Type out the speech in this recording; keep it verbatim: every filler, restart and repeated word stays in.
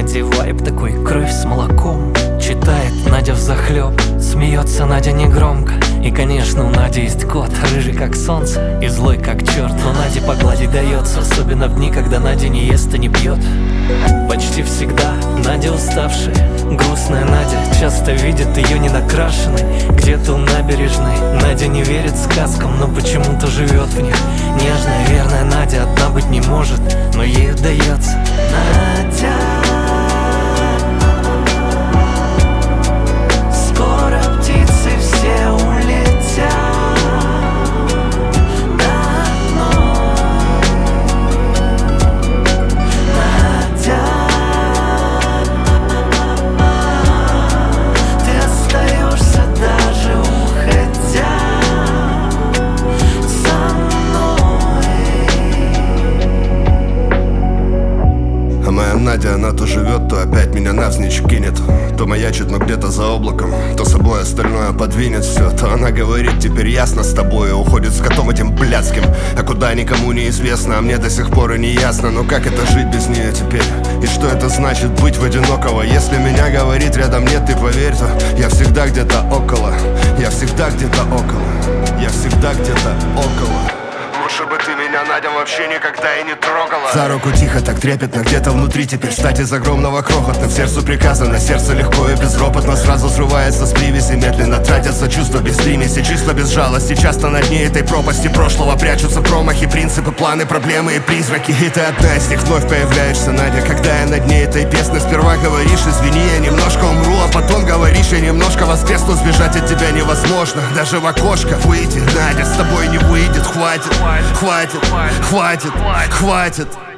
Нади вайб такой, кровь с молоком. Читает Надя взахлеб, смеется Надя негромко. И конечно у Нади есть кот, рыжий как солнце и злой как черт. Но Наде погладить дается, особенно в дни, когда Надя не ест и не пьет. Почти всегда Надя уставшая, грустная Надя часто видит ее не накрашенной. Где-то у набережной Надя не верит сказкам, но почему-то живет в них. Нежная, верная Надя одна быть не может, но ей удается. Надя, скоро птицы все улетят домой. Надя, ты остаешься даже уходя со мной. А моя Надя, она то живет, то опять меня навзничь кинет. То маячит, но где-то за облаком, то собой остальное подвинет все. То она говорит, теперь ясно с тобой, и уходит с котом этим блядским. А куда никому не известно, а мне до сих пор и не ясно. Но как это жить без нее теперь? И что это значит быть в одинокого? Если меня говорит рядом нет, ты поверь, то я всегда где-то около. Я всегда где-то около. Я всегда где-то около. Лучше бы ты меня, Надя, вообще никогда и не трогала. За руку тихо, так трепетно, где-то внутри теперь встать из огромного крохотно. В сердцу приказано, сердце легко и безропотно сразу срывается с привязи. Медленно тратятся чувства без примеси, числа без жалости. Часто на дне этой пропасти прошлого прячутся промахи, принципы, планы, проблемы и призраки. И ты одна из них вновь появляешься, Надя, когда я на дне этой песни. Сперва говоришь, извини, я немножко умру, а потом говоришь, я немножко воскресну. Сбежать от тебя невозможно, даже в окошко выйти, Надя, с тобой не выйдет, хватит. Хватит, хватит, хватит.